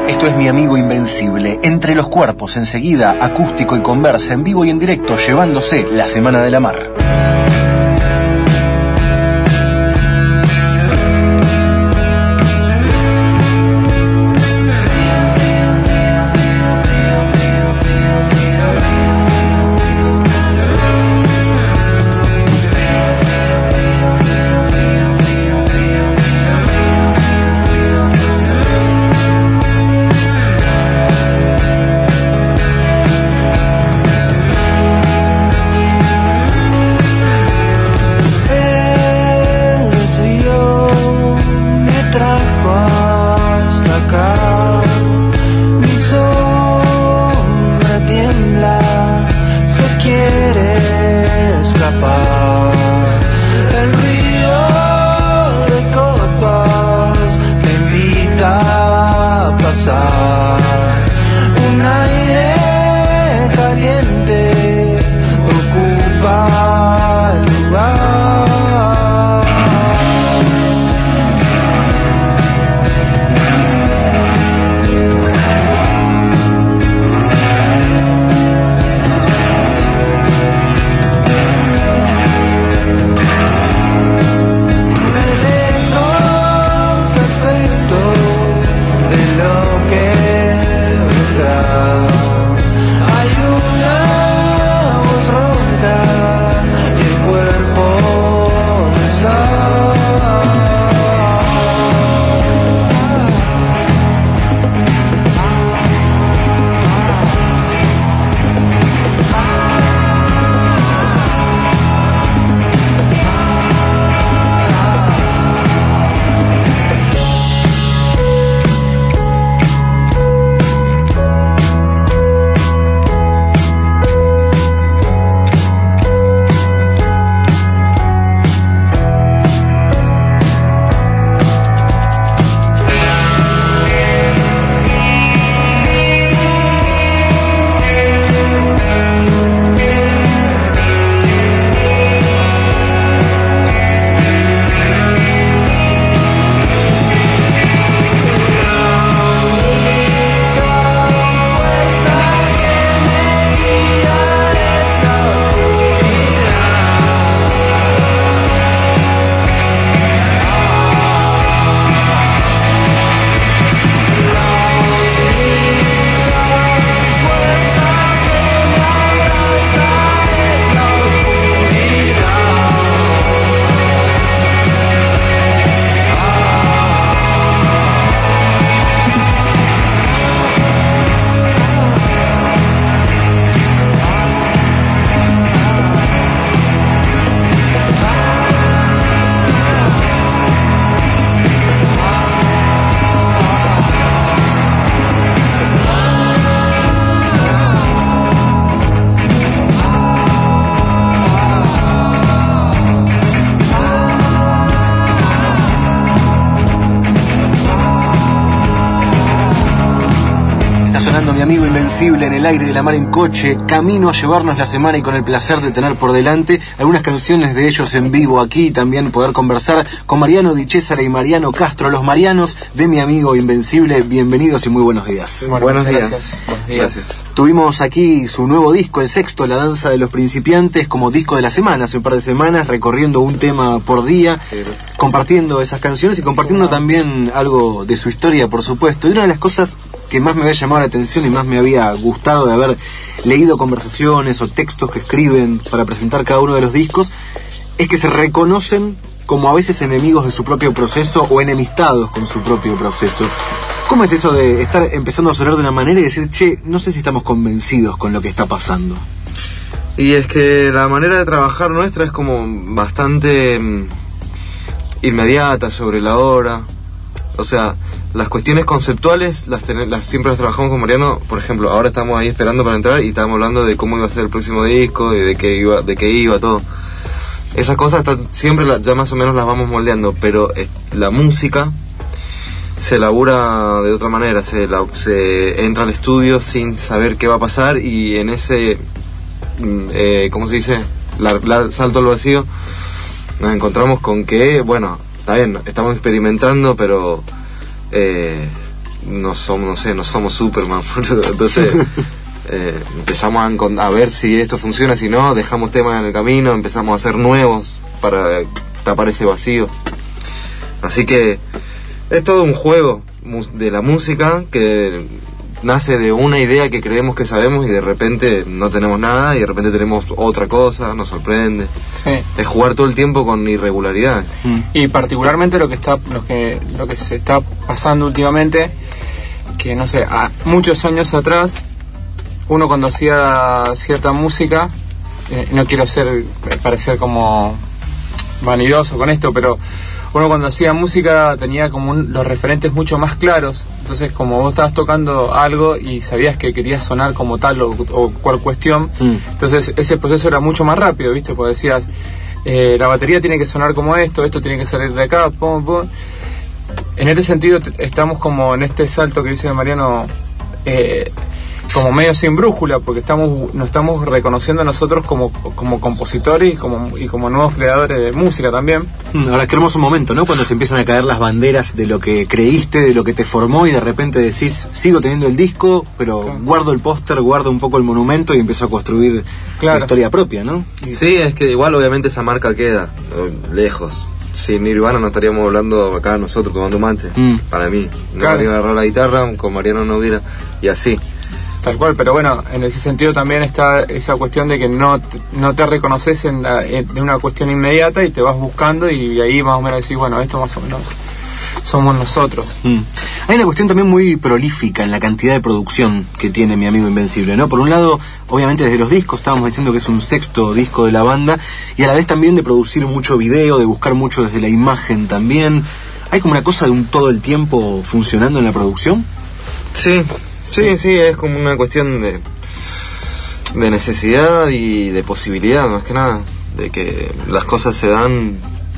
Esto es Mi Amigo Invencible, Entre los Cuerpos, enseguida, acústico y conversa en vivo y en directo, llevándose la Semana de la Mar. Mi Amigo Invencible en el aire de la mar en coche, camino a llevarnos la semana y con el placer de tener por delante algunas canciones de ellos en vivo aquí, también poder conversar con Mariano Di Cesare y Mariano Castro, los Marianos de Mi Amigo Invencible. Bienvenidos y muy buenos días. Buenos días. Buenos días. Gracias. Tuvimos aquí su nuevo disco, el sexto, La Danza de los Principiantes, como disco de la semana, hace un par de semanas, recorriendo un tema por día, compartiendo esas canciones y compartiendo también algo de su historia, por supuesto. Y una de las cosas que más me había llamado la atención y más me había gustado de haber leído conversaciones o textos que escriben para presentar cada uno de los discos, es que se reconocen como a veces enemigos de su propio proceso o enemistados con su propio proceso. ¿Cómo es eso de estar empezando a sonar de una manera y decir, che, no sé si estamos convencidos con lo que está pasando? Y es que la manera de trabajar nuestra es como bastante inmediata, sobre la hora. O sea, las cuestiones conceptuales siempre las trabajamos con Mariano. Por ejemplo, ahora estamos ahí esperando para entrar y estábamos hablando de cómo iba a ser el próximo disco y de qué iba todo. Esas cosas siempre ya más o menos las vamos moldeando, pero la música se labura de otra manera, se entra al estudio sin saber qué va a pasar y en ese, ¿cómo se dice? Salto al vacío, nos encontramos con que, bueno, está bien, estamos experimentando, pero no somos Superman, boludo. Entonces empezamos a ver si esto funciona, si no, dejamos temas en el camino, empezamos a hacer nuevos para tapar ese vacío. Así que es todo un juego de la música que nace de una idea que creemos que sabemos y de repente no tenemos nada y de repente tenemos otra cosa, nos sorprende. Sí. Es jugar todo el tiempo con irregularidades. Y particularmente lo que se está pasando últimamente, que no sé, muchos años atrás uno cuando hacía cierta música, no quiero parecer como vanidoso con esto, pero uno cuando hacía música tenía como los referentes mucho más claros. Entonces, como vos estabas tocando algo y sabías que querías sonar como tal o cual cuestión, entonces ese proceso era mucho más rápido, ¿viste? Porque decías, la batería tiene que sonar como esto tiene que salir de acá, pum, pum. En este sentido estamos como en este salto que dice Mariano, como medio sin brújula, porque nos estamos reconociendo a nosotros como compositores y como nuevos creadores de música también. Ahora, qué hermoso momento, ¿no? Cuando se empiezan a caer las banderas de lo que creíste, de lo que te formó, y de repente decís, sigo teniendo el disco, pero claro, guardo el póster, guardo un poco el monumento y empiezo a construir la historia propia, ¿no? Sí, es que igual obviamente esa marca queda lejos. Sin Nirvana no estaríamos hablando acá nosotros tomando mate, para mí. No habría agarrado la guitarra, con Mariano no hubiera, y así. Tal cual, pero bueno, en ese sentido también está esa cuestión de que no te reconoces de una cuestión inmediata y te vas buscando y ahí más o menos decís, bueno, esto más o menos somos nosotros. Hay una cuestión también muy prolífica en la cantidad de producción que tiene mi amigo Invencible, ¿no? Por un lado, obviamente desde los discos, estábamos diciendo que es un 6º disco de la banda, y a la vez también de producir mucho video, de buscar mucho desde la imagen también. ¿Hay como una cosa de un todo el tiempo funcionando en la producción? Sí, es como una cuestión de necesidad y de posibilidad, más que nada, de que las cosas se dan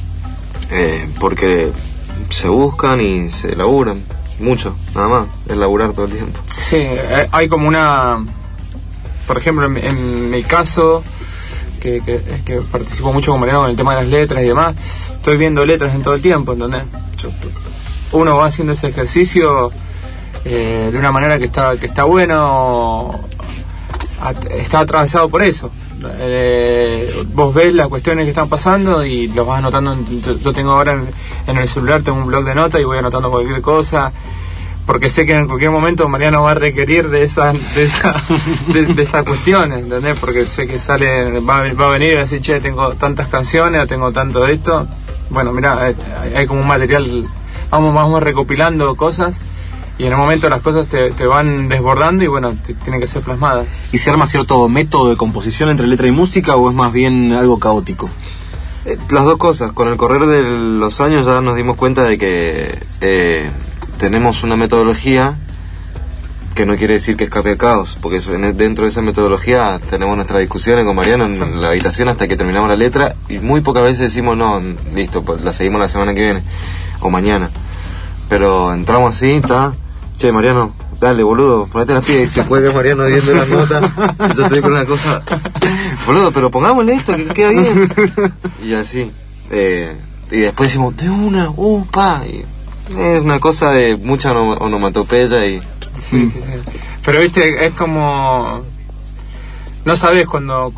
porque se buscan y se laburan mucho, nada más, es laburar todo el tiempo. Sí, hay como una, por ejemplo, en mi caso, que participo mucho con Mariano con el tema de las letras y demás, estoy viendo letras en todo el tiempo, ¿entendés? Uno va haciendo ese ejercicio de una manera que está bueno, está atravesado por eso. Vos ves las cuestiones que están pasando y los vas anotando. Yo tengo ahora en el celular, tengo un blog de notas y voy anotando cualquier cosa, porque sé que en cualquier momento Mariano va a requerir de esa cuestión, ¿entendés? Porque sé que va a venir y decir, che, tengo tantas canciones, tengo tanto de esto. Bueno, mirá, hay como un material, vamos recopilando cosas. Y en un momento las cosas te van desbordando y bueno, tienen que ser plasmadas. ¿Y se arma cierto método de composición entre letra y música o es más bien algo caótico? Las dos cosas. Con el correr de los años ya nos dimos cuenta de que tenemos una metodología que no quiere decir que escape al caos, porque dentro de esa metodología tenemos nuestras discusiones con Mariano en la habitación hasta que terminamos la letra y muy pocas veces decimos no, listo, pues la seguimos la semana que viene o mañana. Pero entramos así, está... Che, Mariano, dale, boludo, ponete las pies y se juega Mariano viendo las notas. Yo estoy con una cosa, boludo, pero pongámosle esto, que queda bien. Y así. Y después decimos, de una, pa. Y es una cosa de mucha onomatopeya y... Sí. Pero viste, es como... No sabés cómo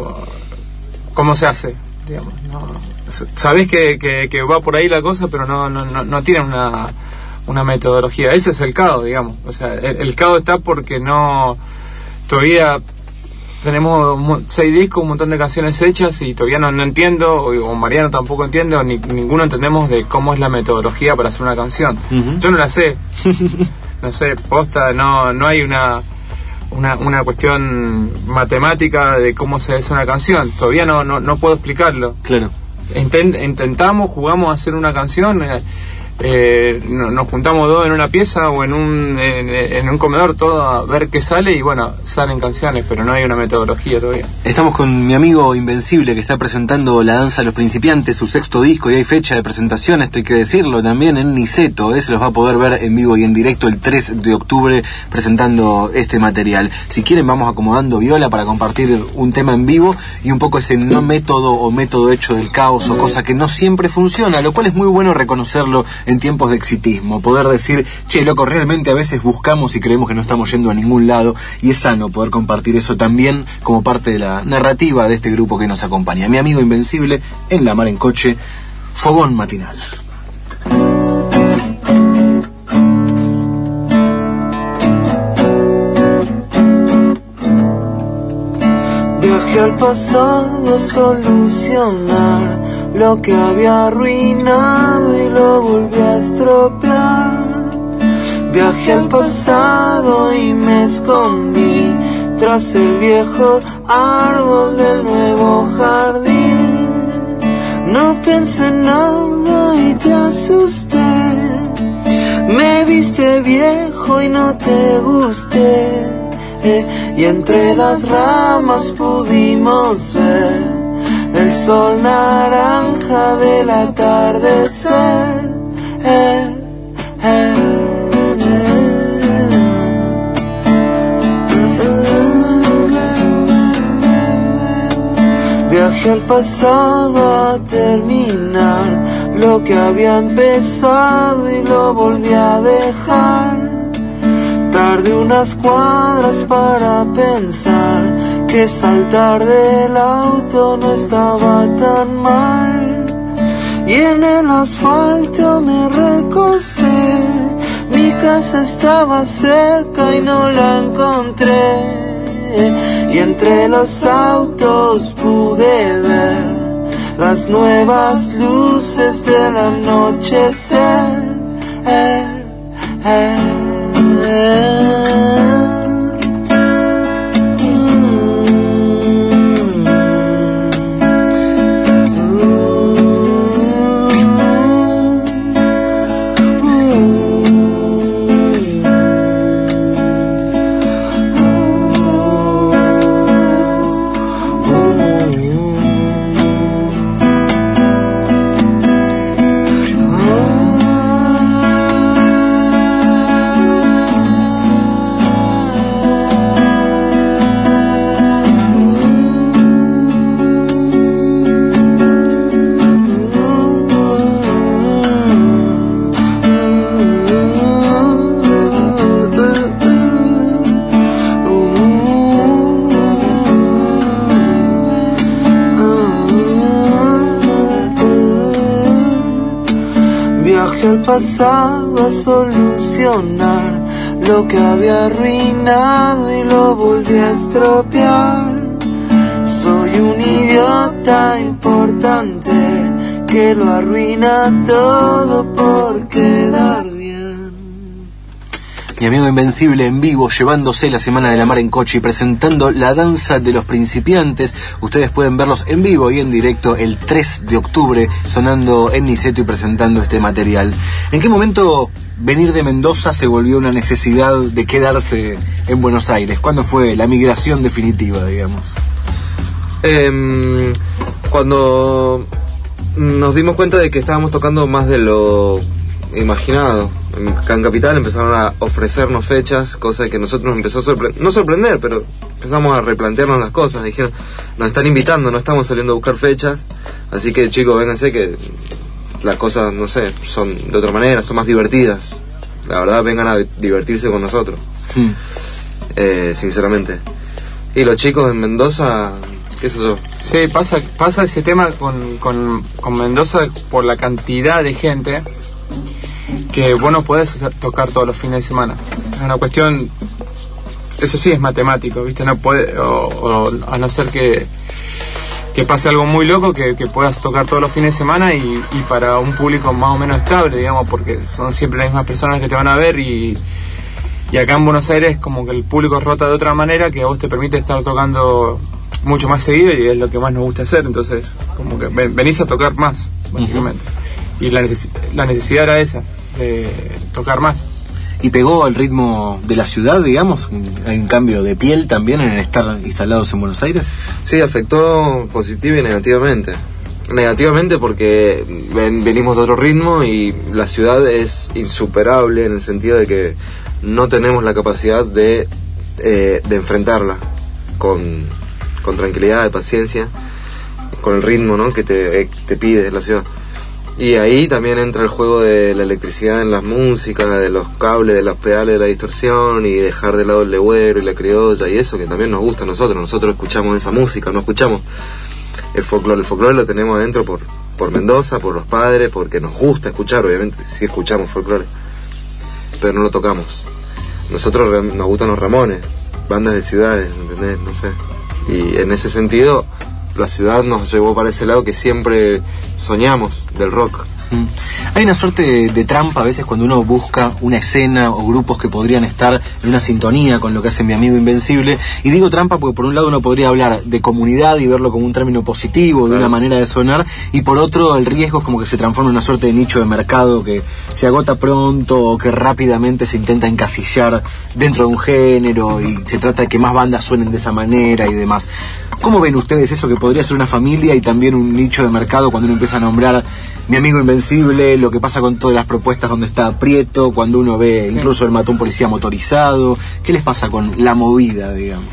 se hace, digamos. No, sabés que va por ahí la cosa, pero no tiene una metodología. Ese es el caos, digamos. O sea, el caos está porque todavía tenemos 6 discos, un montón de canciones hechas y todavía no entiendo, o Mariano tampoco entiende, o ninguno entendemos de cómo es la metodología para hacer una canción. Yo no la sé. No sé, posta, no hay una cuestión matemática de cómo se hace una canción. Todavía no puedo explicarlo. Claro. Intentamos, jugamos a hacer una canción, nos juntamos 2 en una pieza o en un comedor, todo a ver qué sale y bueno, salen canciones, pero no hay una metodología todavía. Estamos con mi amigo Invencible, que está presentando La Danza de los Principiantes, su 6º disco, y hay fecha de presentación, esto hay que decirlo, también en Niceto, se los va a poder ver en vivo y en directo el 3 de octubre presentando este material. Si quieren vamos acomodando viola para compartir un tema en vivo y un poco ese no método o método hecho del caos o cosa que no siempre funciona, lo cual es muy bueno reconocerlo en tiempos de exitismo, poder decir, che, loco, realmente a veces buscamos y creemos que no estamos yendo a ningún lado, y es sano poder compartir eso también como parte de la narrativa de este grupo que nos acompaña. Mi amigo Invencible, en La Mar en Coche, Fogón Matinal. Viajé al pasado a solucionar lo que había arruinado y lo volví a estropear. Viajé al pasado y me escondí tras el viejo árbol del nuevo jardín. No pensé en nada y te asusté. Me viste viejo y no te gusté. Y entre las ramas pudimos ver el sol naranja del atardecer. Viajé al pasado a terminar lo que había empezado y lo volví a dejar. Tardé unas cuadras para pensar que saltar del auto no estaba tan mal. Y en el asfalto me recosté. Mi casa estaba cerca y no la encontré. Y entre los autos pude ver las nuevas luces del anochecer. Pasado a solucionar lo que había arruinado y lo volví a estropear. Soy un idiota importante que lo arruina todo por quedar bien. Mi amigo Invencible en vivo, llevándose la Semana de la Mar en Coche y presentando La Danza de los Principiantes. Ustedes pueden verlos en vivo y en directo el 3 de octubre, sonando en Niceto y presentando este material. ¿En qué momento venir de Mendoza se volvió una necesidad de quedarse en Buenos Aires? ¿Cuándo fue la migración definitiva, digamos? Cuando nos dimos cuenta de que estábamos tocando más de lo imaginado. Acá en Capital empezaron a ofrecernos fechas, cosa que nosotros nos empezó a no sorprender, pero empezamos a replantearnos las cosas. Dijeron, nos están invitando, no estamos saliendo a buscar fechas, así que chicos, vénganse que las cosas, no sé, son de otra manera, son más divertidas. La verdad, vengan a divertirse con nosotros. Sinceramente. Y los chicos en Mendoza, qué sé yo. Sí, pasa ese tema con Mendoza por la cantidad de gente que vos no podés tocar todos los fines de semana. Es una cuestión, eso sí es matemático, ¿viste? No puede, o a no ser que pase algo muy loco, que puedas tocar todos los fines de semana y para un público más o menos estable, digamos, porque son siempre las mismas personas que te van a ver y acá en Buenos Aires como que el público rota de otra manera que a vos te permite estar tocando mucho más seguido y es lo que más nos gusta hacer, entonces como que venís a tocar más, básicamente. Y la necesidad era esa, de tocar más. ¿Y pegó el ritmo de la ciudad, digamos, en cambio de piel también en estar instalados en Buenos Aires? Sí, afectó positiva y negativamente. Negativamente porque venimos de otro ritmo y la ciudad es insuperable en el sentido de que no tenemos la capacidad de enfrentarla con tranquilidad, de paciencia, con el ritmo, ¿no?, que te pide la ciudad. Y ahí también entra el juego de la electricidad en las músicas, de los cables, de los pedales de la distorsión, y dejar de lado el legüero y la criolla y eso que también nos gusta a nosotros. Nosotros escuchamos esa música, no escuchamos el folclore. El folclore lo tenemos adentro por Mendoza, por los padres, porque nos gusta escuchar, obviamente sí escuchamos folclore, pero no lo tocamos. Nosotros nos gustan los Ramones, bandas de ciudades, ¿entendés? No sé. Y en ese sentido la ciudad nos llevó para ese lado que siempre soñamos del rock. Hay una suerte de trampa a veces cuando uno busca una escena o grupos que podrían estar en una sintonía con lo que hace Mi Amigo Invencible, y digo trampa porque por un lado uno podría hablar de comunidad y verlo como un término positivo, de una manera de sonar, y por otro el riesgo es como que se transforma en una suerte de nicho de mercado que se agota pronto o que rápidamente se intenta encasillar dentro de un género y se trata de que más bandas suenen de esa manera y demás. ¿Cómo ven ustedes eso que podría ser una familia y también un nicho de mercado cuando uno empieza a nombrar Mi Amigo Invencible, lo que pasa con todas las propuestas donde está Prieto, cuando uno ve incluso el Mató a un policía motorizado? ¿Qué les pasa con la movida, digamos?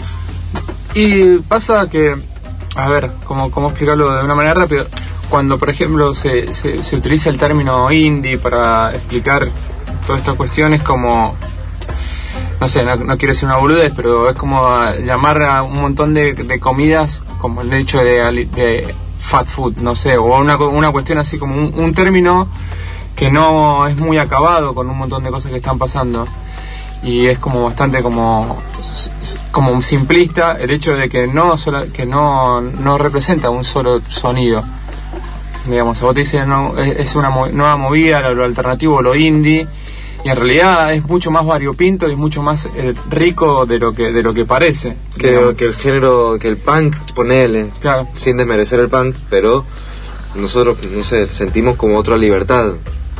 Y pasa que, a ver, ¿cómo explicarlo de una manera rápida? Cuando, por ejemplo, se utiliza el término indie para explicar todas estas cuestiones, como, no sé, no quiero decir una boludez, pero es como llamar a un montón de comidas como el hecho de fat food, no sé, o una cuestión así como un término que no es muy acabado con un montón de cosas que están pasando, y es como bastante como simplista el hecho de que no representa un solo sonido, digamos. Vos te dicen, no, es una nueva movida, lo alternativo, lo indie, y en realidad es mucho más variopinto y mucho más rico de lo que parece. Que el género, que el punk, ponele, claro, sin desmerecer el punk, pero nosotros, no sé, sentimos como otra libertad.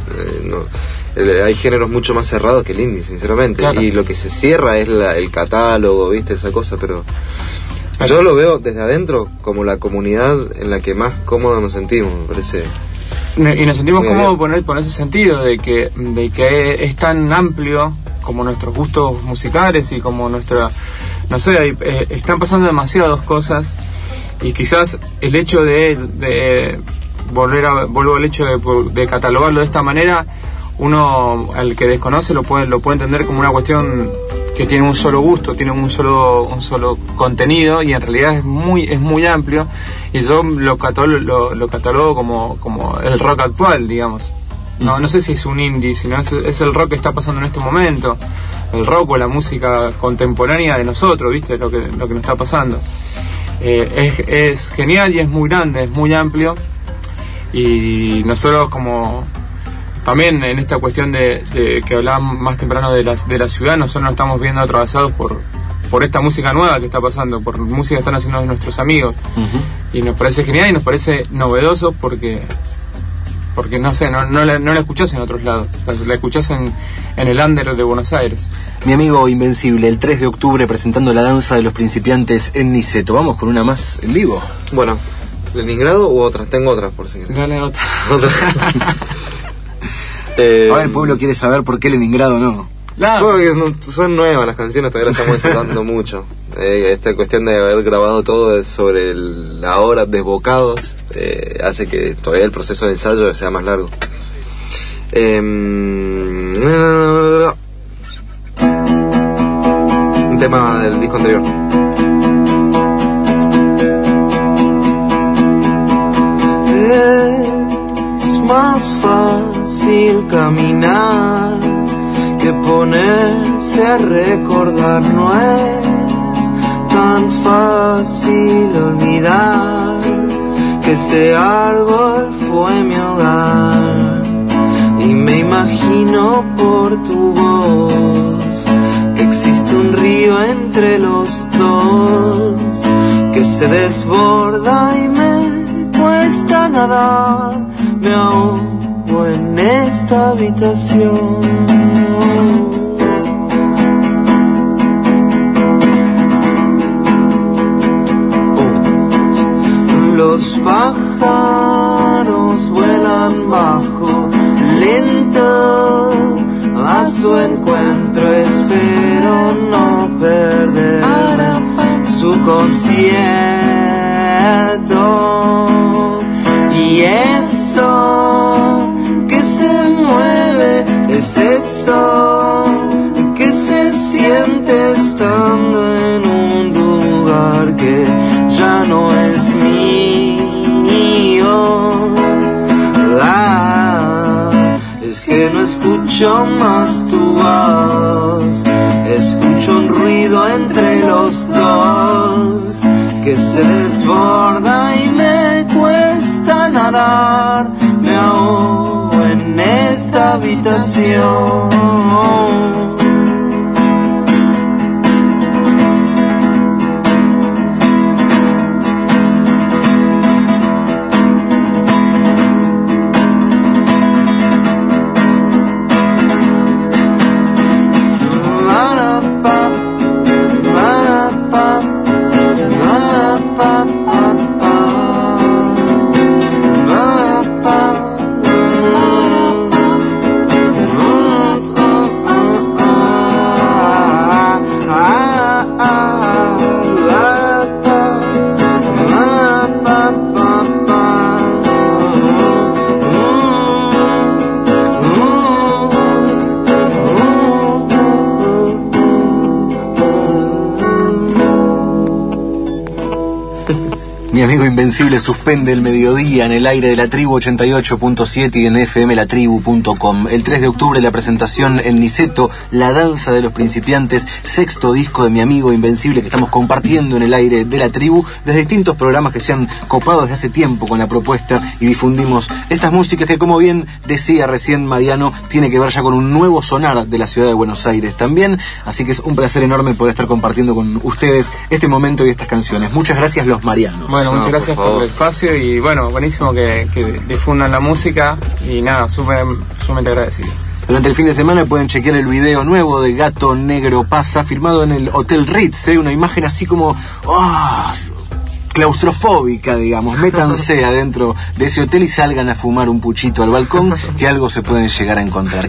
Hay géneros mucho más cerrados que el indie, sinceramente, claro. Y lo que se cierra es el catálogo, ¿viste? Esa cosa, pero yo lo veo desde adentro como la comunidad en la que más cómodos nos sentimos, me parece. Y nos sentimos cómodos por ese sentido de que es tan amplio como nuestros gustos musicales y como nuestra, no sé, están pasando demasiadas cosas, y quizás el hecho de vuelvo al hecho de catalogarlo de esta manera, uno al que desconoce lo puede entender como una cuestión que tiene un solo gusto, tiene un solo contenido, y en realidad es muy amplio, y yo lo catalogo como el rock actual, digamos. No sé si es un indie, sino es el rock que está pasando en este momento, el rock o la música contemporánea de nosotros, ¿viste? Lo que nos está pasando. Es genial y es muy grande, es muy amplio, y nosotros como también en esta cuestión de que hablábamos más temprano de la ciudad, nosotros nos estamos viendo atravesados por esta música nueva que está pasando, por música que están haciendo nuestros amigos. Y nos parece genial y nos parece novedoso porque no sé, no la escuchás en otros lados, la escuchás en el under de Buenos Aires. Mi Amigo Invencible, el 3 de octubre presentando La Danza de los Principiantes en Niceto. Vamos con una más en vivo. Bueno, ¿Leningrado u otras? Tengo otras, por si quieres. Dale otra. Ahora el pueblo quiere saber por qué Leningrado no. Porque son nuevas las canciones, todavía las estamos ensayando mucho. Esta cuestión de haber grabado todo sobre la hora desbocados hace que todavía el proceso de ensayo sea más largo. Un tema del disco anterior. Es más fácil caminar que ponerse a recordar, no es tan fácil olvidar que ese árbol fue mi hogar, y me imagino por tu voz que existe un río entre los dos que se desborda y me cuesta nadar, me ahogo en esta habitación. Los pájaros vuelan bajo, lento a su encuentro, espero no perder su concierto, y eso siente estando en un lugar que ya no es mío. Es que no escucho más tu voz, escucho un ruido entre los dos que se desborda y me cuesta nadar, me ahogo en esta habitación. Mi amigo Invencible suspende el mediodía en el aire de la Tribu 88.7 y en fmlatribu.com. El 3 de octubre la presentación en Niceto, La Danza de los Principiantes, sexto disco de mi amigo Invencible que estamos compartiendo en el aire de la Tribu desde distintos programas que se han copado desde hace tiempo con la propuesta y difundimos estas músicas que, como bien decía recién Mariano, tiene que ver ya con un nuevo sonar de la ciudad de Buenos Aires también, así que es un placer enorme poder estar compartiendo con ustedes este momento y estas canciones. Muchas gracias, los marianos. Bueno, muchas gracias por el espacio y bueno, buenísimo que difundan la música y nada, sumamente agradecidos. Durante el fin de semana pueden chequear el video nuevo de Gato Negro Pasa, filmado en el Hotel Ritz, una imagen así como claustrofóbica, digamos. Métanse adentro de ese hotel y salgan a fumar un puchito al balcón, que algo se pueden llegar a encontrar.